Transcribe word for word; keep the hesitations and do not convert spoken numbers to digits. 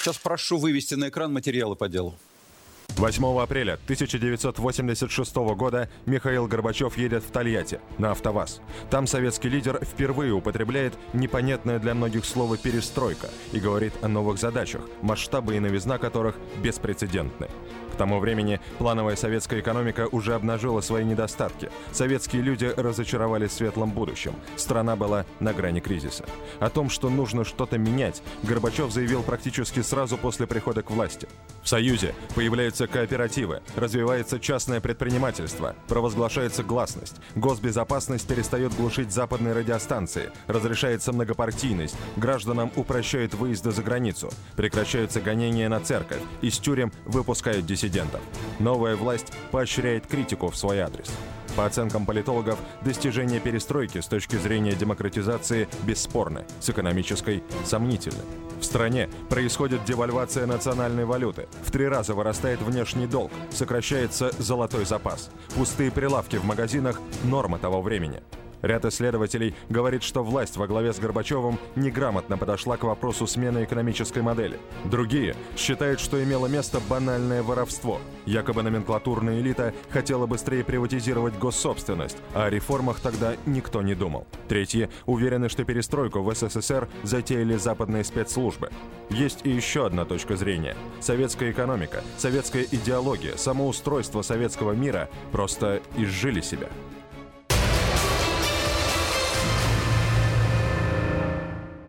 Сейчас прошу вывести на экран материалы по делу. восьмого апреля тысяча девятьсот восемьдесят шестого года Михаил Горбачев едет в Тольятти на АвтоВАЗ. Там советский лидер впервые употребляет непонятное для многих слово «перестройка» и говорит о новых задачах, масштабы и новизна которых беспрецедентны. К тому времени плановая советская экономика уже обнажила свои недостатки. Советские люди разочаровались в светлом будущем. Страна была на грани кризиса. О том, что нужно что-то менять, Горбачев заявил практически сразу после прихода к власти. В Союзе появляются кооперативы, развивается частное предпринимательство, провозглашается гласность, госбезопасность перестает глушить западные радиостанции, разрешается многопартийность, гражданам упрощают выезды за границу, прекращаются гонения на церковь, из тюрем выпускают диссидентов. Новая власть поощряет критику в свой адрес. По оценкам политологов, достижения перестройки с точки зрения демократизации бесспорны, с экономической – сомнительны. В стране происходит девальвация национальной валюты, в три раза вырастает внешний долг, сокращается золотой запас. Пустые прилавки в магазинах – норма того времени. Ряд исследователей говорит, что власть во главе с Горбачевым неграмотно подошла к вопросу смены экономической модели. Другие считают, что имело место банальное воровство. Якобы номенклатурная элита хотела быстрее приватизировать госсобственность, а о реформах тогда никто не думал. Третьи уверены, что перестройку в СССР затеяли западные спецслужбы. Есть и еще одна точка зрения. Советская экономика, советская идеология, самоустройство советского мира просто изжили себя.